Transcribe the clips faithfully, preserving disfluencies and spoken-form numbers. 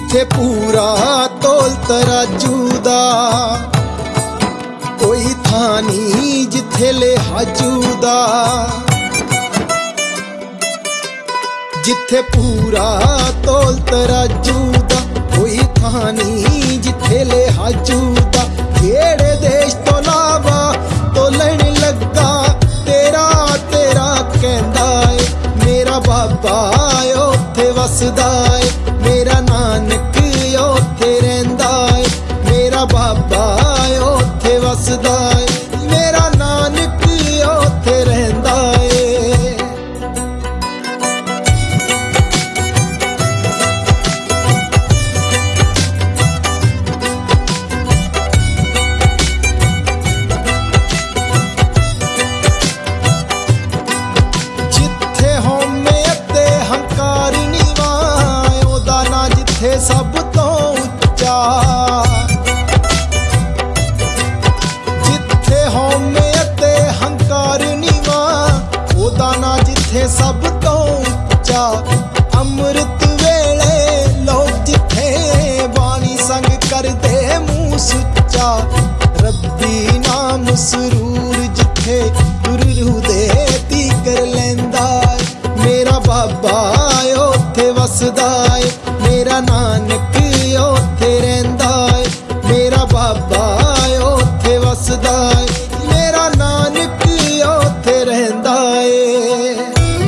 जिथे पूरा तोल तराजू दा कोई थां नी जिथे लिहाजू दा। जिथे पूरा तोल तराजू दा कोई थां नी जिथे लिहाजू दा। केड़े देश तो लावा तोलण लगा तेरा तेरा कहंदा ए मेरा बाबा ओथे वसदा ए मेरा नानक ओथे रहिंदा ए मेरा बाबा ओथे वसदा ए मेरा नानक ओथे रहिंदा ए। जिथे होमे ते हंकार नीवा ओदा ना जिथे सब तो उच्चा। जिथे होमे ते हंकार नीवा ओदा ना जिथे सब तो उच्चा। अमृत वेले लोग जिथे बाणी संग करदे मूंह सुच्चा। रब्बी नाम सरूर जिथे गुर रूह दे ती कर लैंदा ए मेरा बाबा ओथे वसदा ए मेरा नानक ओथे रहिंदा ए मेरा बाबा ओथे वसदा ए मेरा नानक ओथे रहिंदा ए।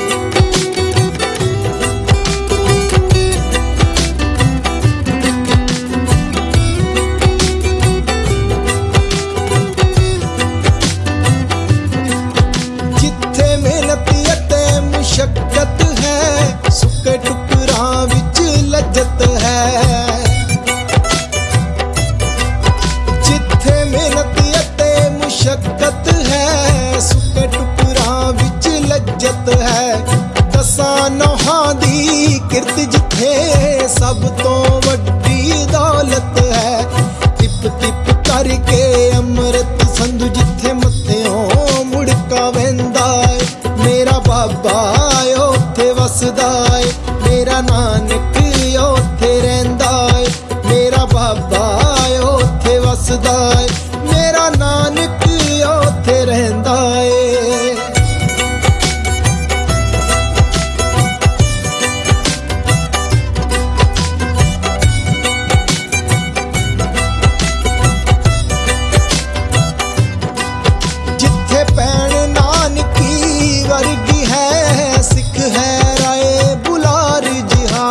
जिथे मेहनत अते मुशक्कत है सुके टुकरां विच लज्जत है। जिथे मेहनत अते मुशक्कत है सुके टुकरां विच लज्जत है। दसां नौहां दी किरत जिथे सब तो वड्डी दौलत है। तिप तिप करके अमृत संधु जिथे मत्थों मुड़का वहिंदा ए मेरा बाबा ओथे वसदा ए मेरा नानक ओथे रहिंदा ए मेरा बाबा ओथे वसदा ए मेरा नानक ओथे रहिंदा ए। जिथे भैण नानकी वर्गी है सिख है राय बुलार जिहा।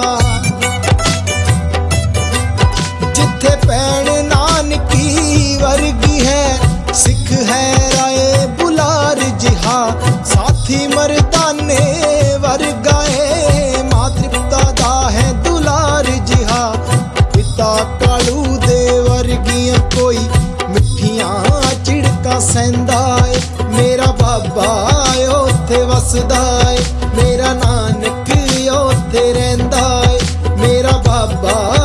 जिथे भैण नानकी वर्गी है सिख है राय बुलार जिहा। साथी मर्दाने वर्गा है मां तृप्ता दा है दुलार जिहा। पिता कालू दे वर्गियां कोई मिठियां चिड़का सैंदा ए मेरा बाबा ओथे वसदा ए मेरा नानक ओथे रहिंदा ए मेरा बाबा